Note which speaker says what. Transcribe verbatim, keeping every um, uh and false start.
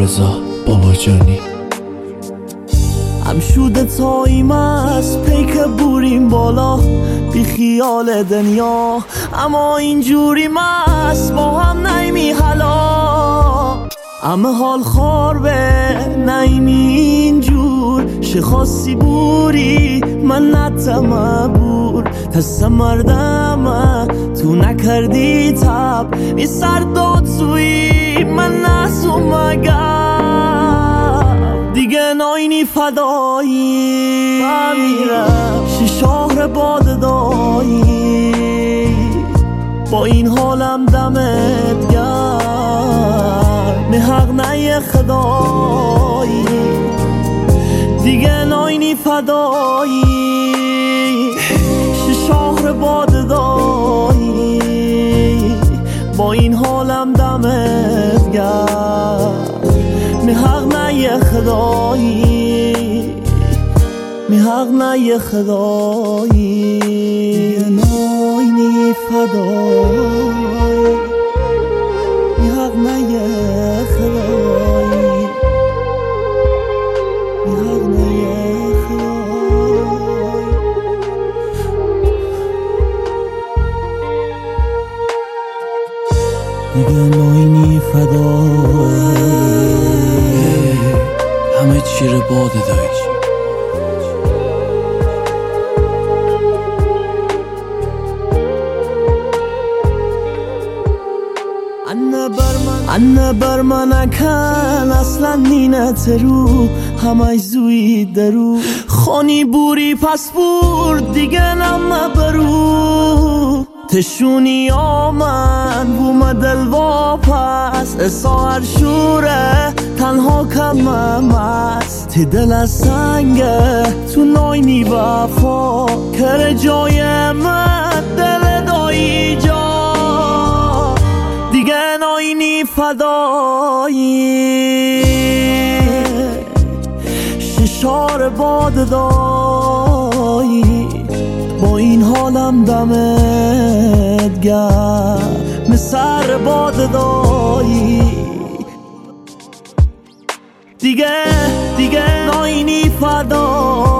Speaker 1: رضا بابا جانی
Speaker 2: هم شده تاییم است پیک بوریم بالا بی خیال دنیا، اما اینجوری مست با هم نیمی حالا. همه حال خار به نیمی اینجور شخاصی بوری من نتمه بور تسته مردمه تو نکردی تب بی سر داد سوی من نسو مگم دیگه ناینی فدایی بمیرم شی شهر باد دایی با این حالم دمت گرم نه حق نه خدایی دیگه ناینی فدایی شی شهر باد دایی با این حالم دمت گرم می حق نه خدایی می حق نه خدایی ناینی فدایی می حق نه خدایی می حق نه خدایی دیگه ناینی فدایی
Speaker 1: همه چی رو باده دایش
Speaker 2: انه بر من اکن اصلا نینت رو همه زوی درو خانی بوری پس بور دیگه نمه برو تشونی آمن بوم دل واپس اسا هر شوره تنها کمم است تی دل از سنگه تو ناینی وفا کر جای من دل دایی جا دیگه ناینی فدایی ششار باد دایی با این حالم دمت گرم مسر باد دایی دیگه دیگه ناینی فدایی